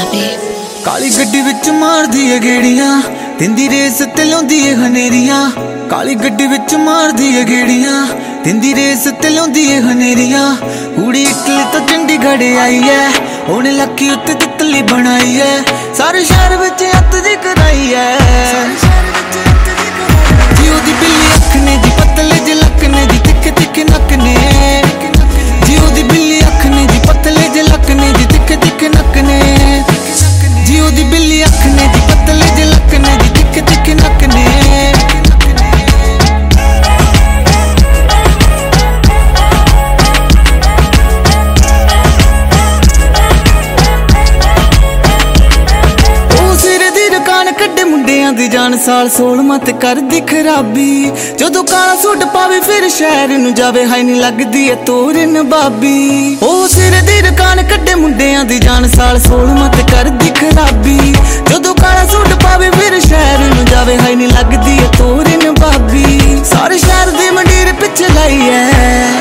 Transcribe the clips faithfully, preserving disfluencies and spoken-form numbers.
baby। काली गड्डी विच मारदी है गेड़ियां, दिंदी रेस ते लाउंदी है हनेरियां। काली गड्डी विच मारदी है गेड़ियां, दिंदी रेस ते लाउंदी है हनेरियां। कुड़ी इकली तो चंडीगढ़ आई है, ओने लक्की उत्ते तितली बनाई है। सारे शहर विच अत दी कराई है। जी ओदी बिल्ली अख ने जी पतले जे लक ने जी तिखे तिखे नक ने। जी ओदी बिल्ली अख ने जी पतले जे लक ने जी तिखे तिखे नक ने। जी ओदी बिल्ली अख ने जी पतले जे लक ने जी तिखे तिखे नक ने। कड्डे मुंडियां दी जान साल सोल मत कर दी खराबी। जदों काला सूट पावे फिर शहर नूं जावे, हाय नी लगदी है तोरन बाबी। ओ सिर दी दुकान कड्डे मुंडियां दी जान साल सोल मत कर दी खराबी। जदों काला सूट पावे फिर शहर नूं जावे, हाय नी लगदी है तोरन बाबी। सारे शहर दी मंडीर पिछे लाई है।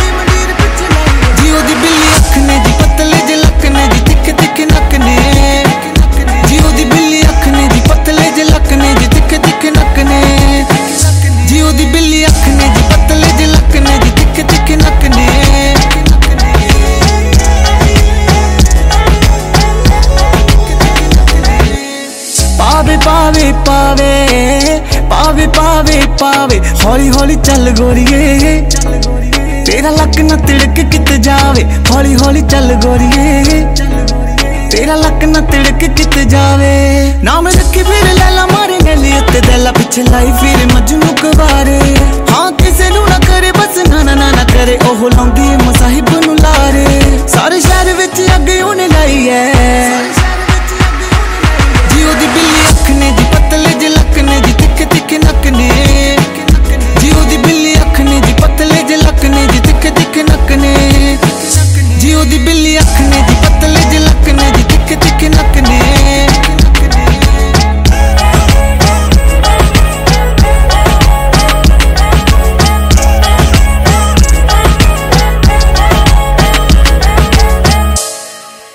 जी ओदी बिल्ली अख ने जी पतले जे लक ने जी तिखे तिखे नक ने। जी ओदी बिल्ली अख ने जी पतले जे लक ने जी तिखे तिखे नक ने। जी ओदी बिल्ली अख ने जी पतले जे लक ने जी तिखे तिखे नक ने। पावे पावे पावे पावे पावे पावे हौली हौली चल गोरिए। तेरा लक न तिड़क कित जावे, हौली हौली चल गोरिए। तेरा लक न तिड़क कित जावे। नाम रखी फिर लैला मारे गली उत्ते दैला पिछे लाई फिर मजनू कवारे। हाँ किसे नू ना करे बस नाना नाना करे, ओह लाउंदी मसाहिब नू लारे। सारे शहर विच अगे उन्हें लाई है।